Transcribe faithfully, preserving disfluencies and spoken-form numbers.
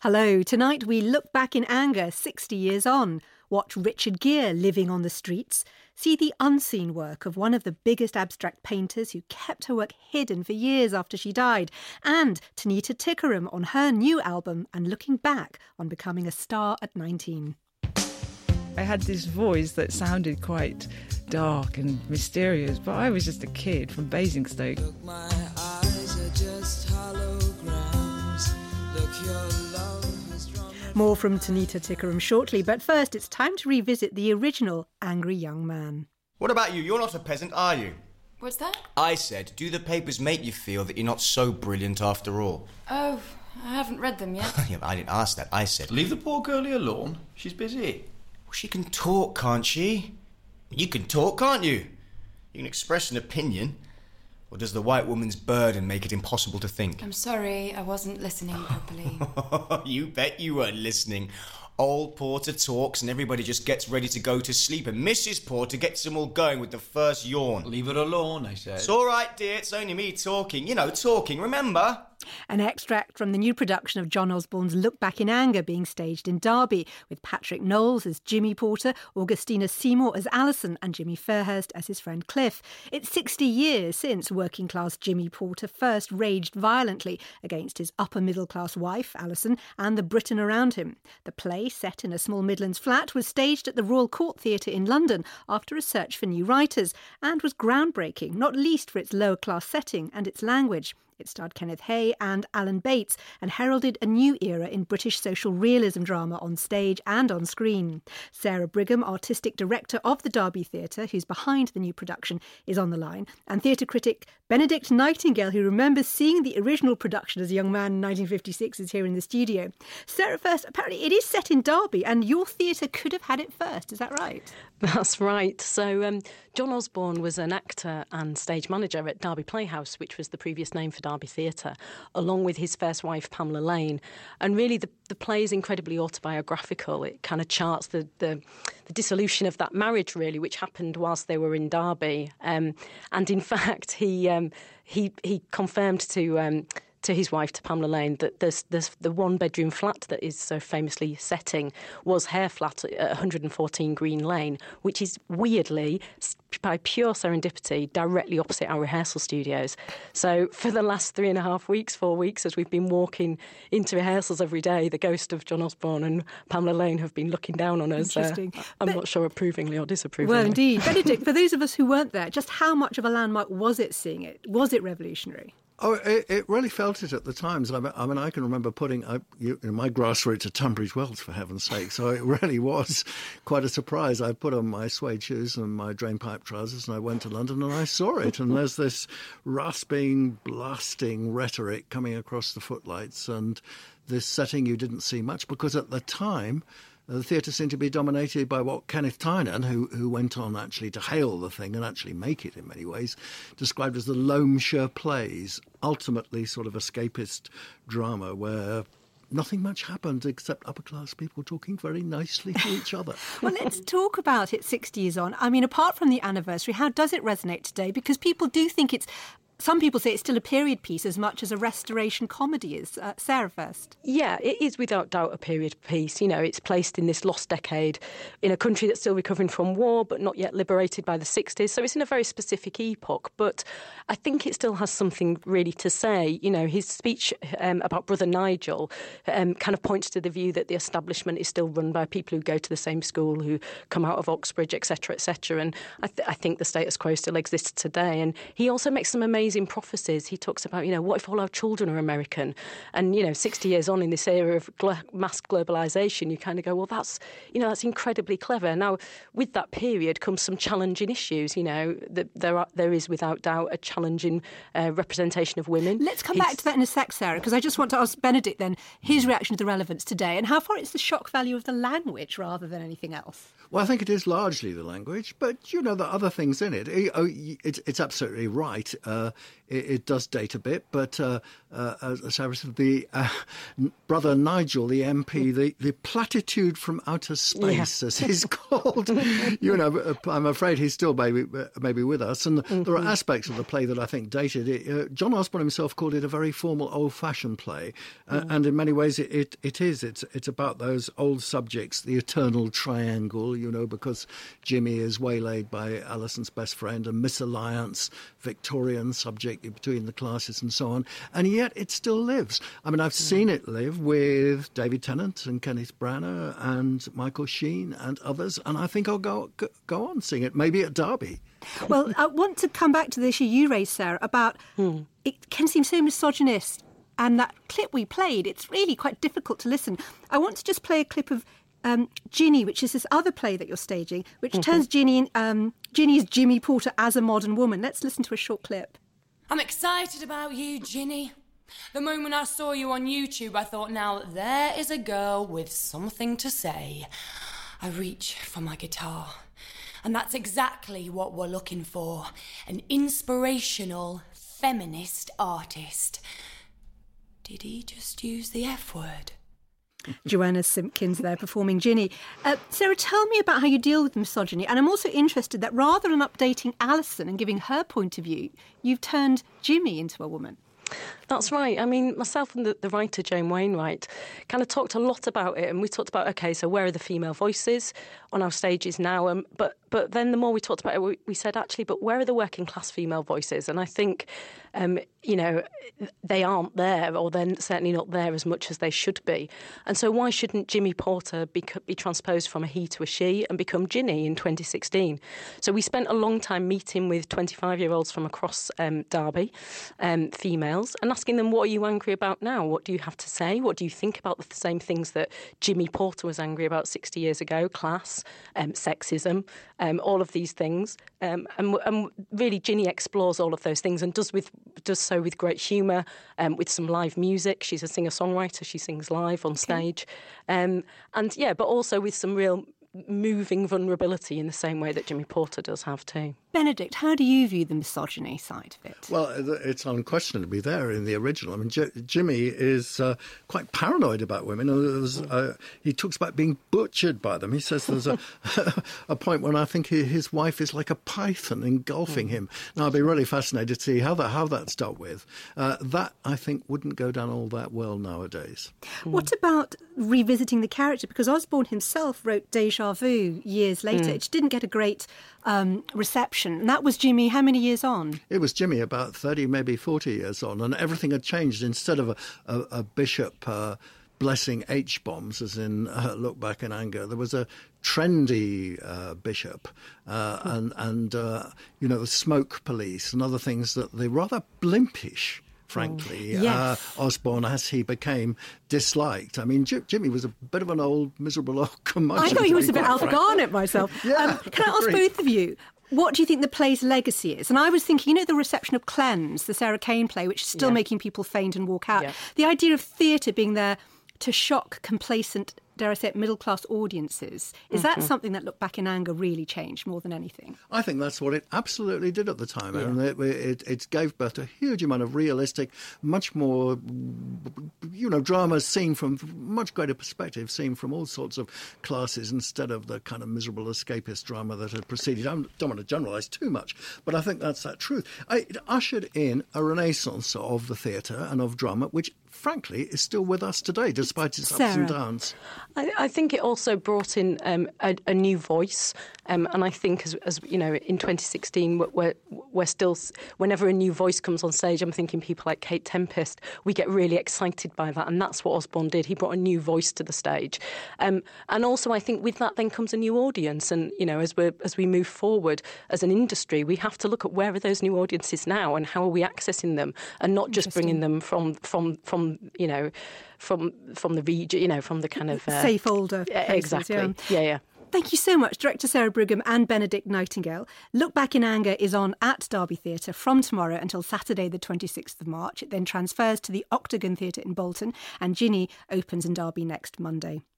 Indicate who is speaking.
Speaker 1: Hello, tonight we look back in anger sixty years on, watch Richard Gere living on the streets, see the unseen work of one of the biggest abstract painters who kept her work hidden for years after she died, and Tanita Tikaram on her new album and looking back on becoming a star at nineteen.
Speaker 2: I had this voice that sounded quite dark and mysterious, but I was just a kid from Basingstoke.
Speaker 3: Look, my eyes are just holograms. Look, your love has drawn me.
Speaker 1: More from Tanita Tikaram shortly, but first it's time to revisit the original Angry Young Man.
Speaker 4: What about you? You're not a peasant, are you?
Speaker 5: What's that?
Speaker 4: I said, do the papers make you feel that you're not so brilliant after all?
Speaker 5: Oh, I haven't read them yet.
Speaker 4: Yeah, but I didn't ask that. I said,
Speaker 6: Leave the poor girlie alone. She's busy.
Speaker 4: well, she can talk, can't she? You can talk, can't you? You can express an opinion. Or does the white woman's burden make it impossible to think?
Speaker 5: I'm sorry, I wasn't listening properly.
Speaker 4: You bet you weren't listening. Old Porter talks and everybody just gets ready to go to sleep, and Missus Porter gets them all going with the first yawn.
Speaker 6: Leave her alone, I said.
Speaker 4: It's all right, dear. It's only me talking. You know, talking, remember?
Speaker 1: An extract from the new production of John Osborne's Look Back in Anger being staged in Derby, with Patrick Knowles as Jimmy Porter, Augustina Seymour as Alison, and Jimmy Fairhurst as his friend Cliff. It's sixty years since working-class Jimmy Porter first raged violently against his upper-middle-class wife, Alison, and the Britain around him. The play, set in a small Midlands flat, was staged at the Royal Court Theatre in London after a search for new writers, and was groundbreaking, not least for its lower-class setting and its language. It starred Kenneth Hay and Alan Bates and heralded a new era in British social realism drama on stage and on screen. Sarah Brigham, artistic director of the Derby Theatre, who's behind the new production, is on the line, and theatre critic Benedict Nightingale, who remembers seeing the original production as a young man in nineteen fifty-six, is here in the studio. Sarah, first, apparently it is set in Derby, and your theatre could have had it first, is that right?
Speaker 7: That's right. So um, John Osborne was an actor and stage manager at Derby Playhouse, which was the previous name for Derby Theatre, along with his first wife, Pamela Lane. And really, the, the play is incredibly autobiographical. It kind of charts the, the, the dissolution of that marriage, really, which happened whilst they were in Derby. Um, and in fact, he um, he he confirmed to... Um, to his wife, to Pamela Lane, that there's, there's the one-bedroom flat that is so famously setting was her flat at one hundred fourteen Green Lane, which is weirdly, by pure serendipity, directly opposite our rehearsal studios. So for the last three and a half weeks, four weeks, as we've been walking into rehearsals every day, the ghost of John Osborne and Pamela Lane have been looking down on us.
Speaker 1: Interesting.
Speaker 7: Uh, I'm but, not sure approvingly or disapprovingly.
Speaker 1: Well, indeed. Benedict, for those of us who weren't there, just how much of a landmark was it seeing it? Was it revolutionary?
Speaker 8: Oh, it, it really felt it at the times. I mean, I, mean, I can remember putting I, you, you know, my grassroots at Tunbridge Wells, for heaven's sake. So it really was quite a surprise. I put on my suede shoes and my drainpipe trousers, and I went to London and I saw it. And there's this rasping, blasting rhetoric coming across the footlights, and this setting you didn't see much because at the time, the theatre seemed to be dominated by what Kenneth Tynan, who who went on actually to hail the thing and actually make it in many ways, described as the Loamshire plays, ultimately sort of escapist drama where nothing much happened except upper-class people talking very nicely to each other.
Speaker 1: Well, let's talk about it sixty years on. I mean, apart from the anniversary, how does it resonate today? Because people do think it's... Some people say it's still a period piece as much as a restoration comedy is. Uh, Sarah first.
Speaker 7: Yeah, it is without doubt a period piece. You know, it's placed in this lost decade in a country that's still recovering from war but not yet liberated by the sixties. So it's in a very specific epoch. But I think it still has something really to say. You know, his speech um, about Brother Nigel um, kind of points to the view that the establishment is still run by people who go to the same school, who come out of Oxbridge, et cetera, et cetera. And I, th- I think the status quo still exists today. And he also makes some amazing In prophecies. He talks about, you know, what if all our children are American? And, you know, sixty years on in this era of glo- mass globalisation, you kind of go, well, that's, you know, that's incredibly clever. Now, with that period comes some challenging issues, you know, that there are, there is without doubt a challenging uh, representation of women.
Speaker 1: Let's come
Speaker 7: He's...
Speaker 1: back to that in a sec, Sarah, because I just want to ask Benedict then his reaction to the relevance today and how far it's the shock value of the language rather than anything else.
Speaker 8: Well, I think it is largely the language, but, you know, there are other things in it. It, oh, it's, it's absolutely right. Uh, it, it does date a bit, but uh, uh, as Sarah said, the uh, brother Nigel, the M P, the, the platitude from outer space, yeah. as he's called. You know, I'm afraid he's still maybe, maybe with us. And mm-hmm. there are aspects of the play that I think dated it. Uh, John Osborne himself called it a very formal, old-fashioned play. Uh, mm. And in many ways it, it, it is. It's, it's about those old subjects, the eternal triangle, you know, because Jimmy is waylaid by Alison's best friend, a misalliance, Victorian subject between the classes and so on. And yet it still lives. I mean, I've seen it live with David Tennant and Kenneth Branagh and Michael Sheen and others, and I think I'll go go on seeing it, maybe at Derby.
Speaker 1: Well, I want to come back to the issue you raised, Sarah, about hmm. it can seem so misogynist, and that clip we played, it's really quite difficult to listen. I want to just play a clip of um, Ginny, which is this other play that you're staging, which mm-hmm. turns Ginny, in, um, Ginny is Jimmy Porter as a modern woman. Let's listen to a short clip.
Speaker 5: I'm excited about you, Ginny. The moment I saw you on YouTube, I thought, now there is a girl with something to say. I reach for my guitar, and that's exactly what we're looking for. An inspirational, feminist artist. Did he just use the F word?
Speaker 1: Joanna Simpkins there performing Ginny. Uh, Sarah, tell me about how you deal with misogyny. And I'm also interested that rather than updating Alison and giving her point of view, you've turned Jimmy into a woman.
Speaker 7: That's right. I mean, myself and the, the writer, Jane Wainwright, kind of talked a lot about it. And we talked about, OK, so where are the female voices on our stages now? Um, but but then the more we talked about it, we, we said, actually, but where are the working class female voices? And I think, um, you know, they aren't there, or they're certainly not there as much as they should be. And so why shouldn't Jimmy Porter be, be transposed from a he to a she and become Ginny in twenty sixteen? So we spent a long time meeting with twenty-five-year-olds from across um, Derby, um, females, and asking them, what are you angry about now? What do you have to say? What do you think about the same things that Jimmy Porter was angry about sixty years ago? Class, um, sexism, um, all of these things. Um, and, and really, Ginny explores all of those things and does with does so with great humour, um, with some live music. She's a singer-songwriter. She sings live on stage. Um, and, yeah, but also with some real moving vulnerability in the same way that Jimmy Porter does have too.
Speaker 1: Benedict, how do you view the misogyny side of it?
Speaker 8: Well, it's unquestionably there in the original. I mean, J- Jimmy is uh, quite paranoid about women. There was, uh, he talks about being butchered by them. He says there's a, a point when I think his wife is like a python engulfing him. Now, I'd be really fascinated to see how that how that's dealt with. Uh, that, I think, wouldn't go down all that well nowadays.
Speaker 1: What about revisiting the character? Because Osborne himself wrote Deja Vu years later. Mm. It didn't get a great um, reception. And that was Jimmy how many years on?
Speaker 8: It was Jimmy about thirty, maybe forty years on, and everything had changed. Instead of a, a, a bishop uh, blessing H-bombs, as in uh, Look Back in Anger, there was a trendy uh, bishop uh, and, and uh, you know, the smoke police and other things that they're rather blimpish. Frankly,
Speaker 1: yes. uh,
Speaker 8: Osborne, as he became disliked. I mean, J- Jimmy was a bit of an old, miserable old curmudgeon.
Speaker 1: I thought he was a bit Alf Garnett myself.
Speaker 8: yeah,
Speaker 1: um, can I ask both of you, what do you think the play's legacy is? And I was thinking, you know, the reception of Cleanse, the Sarah Kane play, which is still yeah. making people faint and walk out. Yeah. The idea of theatre being there to shock complacent, dare I say it, middle-class audiences. Is mm-hmm. that something that Look Back in Anger really changed more than anything?
Speaker 8: I think that's what it absolutely did at the time.
Speaker 1: Yeah.
Speaker 8: And it, it, it gave birth to a huge amount of realistic, much more, you know, drama seen from much greater perspective, seen from all sorts of classes instead of the kind of miserable escapist drama that had preceded. I don't want to generalise too much, but I think that's that truth. It ushered in a renaissance of the theatre and of drama, which frankly, is still with us today, despite its
Speaker 1: Sarah.
Speaker 8: ups and downs.
Speaker 7: I, I think it also brought in um, a, a new voice, um, and I think, as, as you know, in twenty sixteen, we're, we're still, whenever a new voice comes on stage, I'm thinking people like Kate Tempest, we get really excited by that, and that's what Osborne did. He brought a new voice to the stage, um, and also I think with that then comes a new audience, and you know, as we as we move forward as an industry, we have to look at where are those new audiences now, and how are we accessing them, and not just bringing them from from from. you know, from from the region, you know, from the kind of...
Speaker 1: Uh, safe older places,
Speaker 7: exactly,
Speaker 1: yeah.
Speaker 7: yeah, yeah.
Speaker 1: Thank you so much, Director Sarah Brigham and Benedict Nightingale. Look Back in Anger is on at Derby Theatre from tomorrow until Saturday the twenty-sixth of March. It then transfers to the Octagon Theatre in Bolton, and Ginny opens in Derby next Monday.